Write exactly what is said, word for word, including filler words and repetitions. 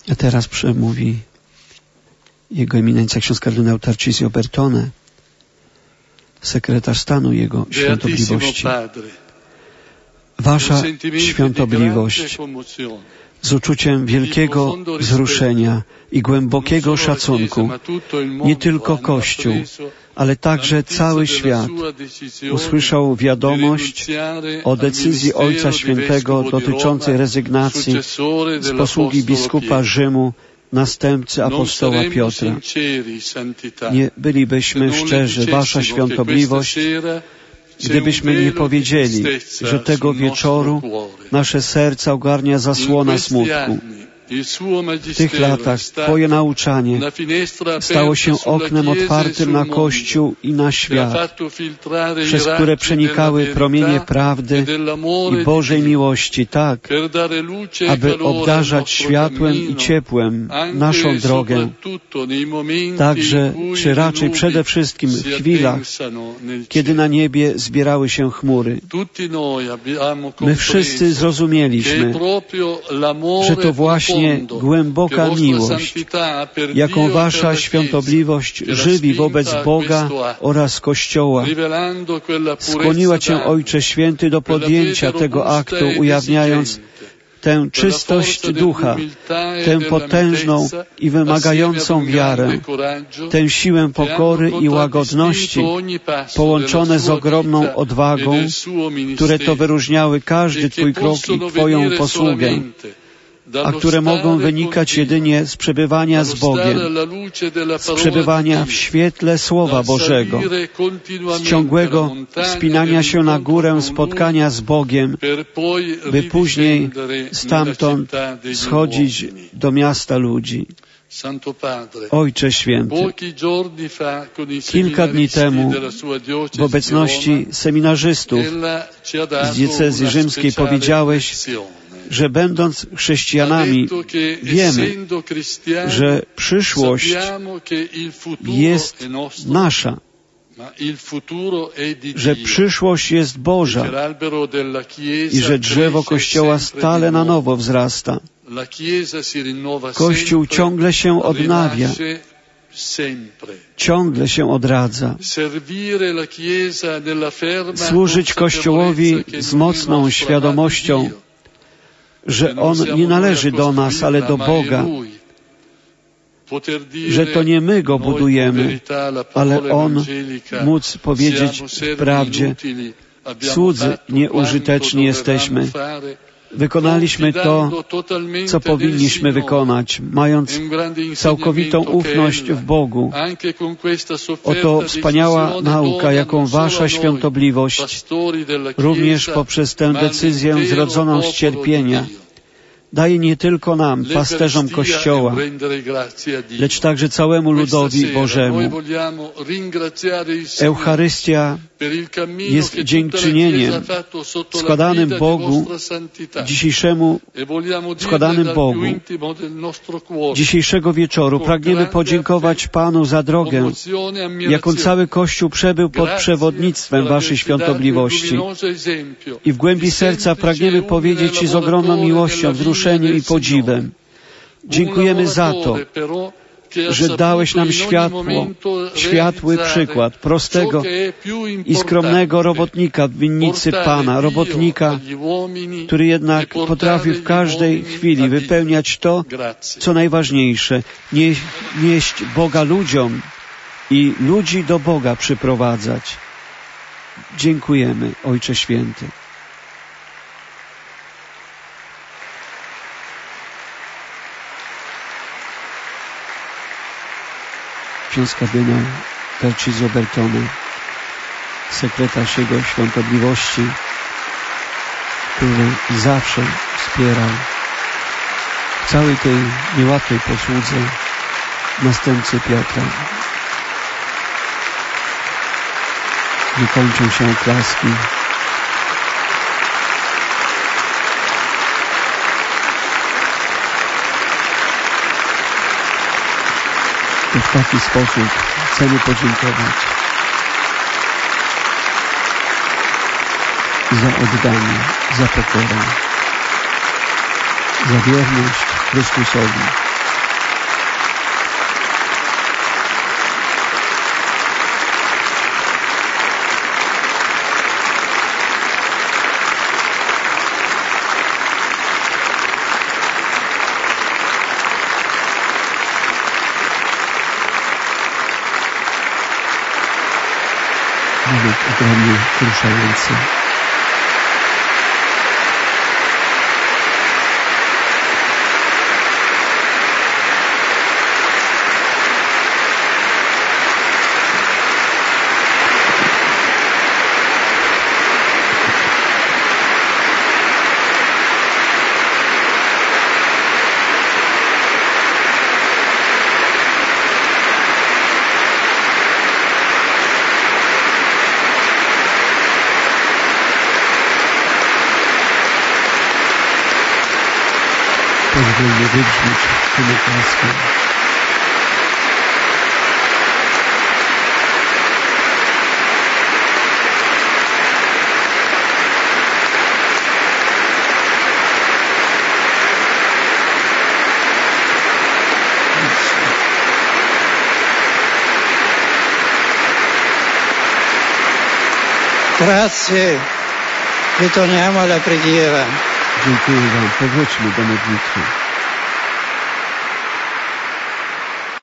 A teraz przemówi Jego Eminencja ksiądz kardynał Tarcisio Bertone, sekretarz stanu Jego Świątobliwości. Wasza Świątobliwość, z uczuciem wielkiego wzruszenia i głębokiego szacunku, nie tylko Kościół, ale także cały świat usłyszał wiadomość o decyzji Ojca Świętego dotyczącej rezygnacji z posługi biskupa Rzymu, następcy apostoła Piotra. Nie bylibyśmy szczerzy, Wasza Świątobliwość, gdybyśmy nie powiedzieli, że tego wieczoru nasze serca ogarnia zasłona smutku. W tych latach Twoje nauczanie stało się oknem otwartym na Kościół i na świat, przez które przenikały promienie prawdy i Bożej miłości tak, aby obdarzać światłem i ciepłem naszą drogę, także, czy raczej przede wszystkim w chwilach, kiedy na niebie zbierały się chmury. My wszyscy zrozumieliśmy, że to właśnie głęboka miłość, jaką Wasza Świątobliwość żywi wobec Boga oraz Kościoła, skłoniła Cię, Ojcze Święty, do podjęcia tego aktu, ujawniając tę czystość ducha, tę potężną i wymagającą wiarę, tę siłę pokory i łagodności, połączone z ogromną odwagą, które to wyróżniały każdy Twój krok i Twoją posługę, a które mogą wynikać jedynie z przebywania z Bogiem, z przebywania w świetle Słowa Bożego, z ciągłego wspinania się na górę spotkania z Bogiem, by później stamtąd schodzić do miasta ludzi. Ojcze Święty, kilka dni temu w obecności seminarzystów z diecezji rzymskiej powiedziałeś, że będąc chrześcijanami wiemy, że przyszłość jest nasza, że przyszłość jest Boża i że drzewo Kościoła stale na nowo wzrasta. Kościół ciągle się odnawia, ciągle się odradza. Służyć Kościołowi z mocną świadomością, że On nie należy do nas, ale do Boga, że to nie my Go budujemy, ale On móc powiedzieć w prawdzie, cudzy nieużyteczni jesteśmy. Wykonaliśmy to, co powinniśmy wykonać, mając całkowitą ufność w Bogu. Oto wspaniała nauka, jaką Wasza Świątobliwość, również poprzez tę decyzję zrodzoną z cierpienia, daje nie tylko nam, pasterzom Kościoła, lecz także całemu ludowi Bożemu. Eucharystia jest dziękczynieniem składanym Bogu, dzisiejszemu składanym Bogu. Dzisiejszego wieczoru pragniemy podziękować Panu za drogę, jaką cały Kościół przebył pod przewodnictwem Waszej Świątobliwości. I w głębi serca pragniemy powiedzieć Ci z ogromną miłością, wzruszeniem i podziwem. Dziękujemy za to, że dałeś nam światło, światły przykład prostego i skromnego robotnika w winnicy Pana, robotnika, który jednak potrafi w każdej chwili wypełniać to, co najważniejsze, nie, nieść Boga ludziom i ludzi do Boga przyprowadzać. Dziękujemy, Ojcze Święty. Ksiądz kardynał Tarcisio Bertone, sekretarz Jego Świątobliwości, który zawsze wspierał w całej tej niełatwej posłudze następcy Piotra. Nie kończą się oklaski. To w taki sposób chcemy podziękować za oddanie, za pokorę, za wierność Chrystusowi. wysiłek ogromnie wzruszający. Pozwólmy wybrzmieć tym oklaskiem. Grazie, ritorniamo alla preghiera. Dziękuję wam. Powróćmy do modlitwy.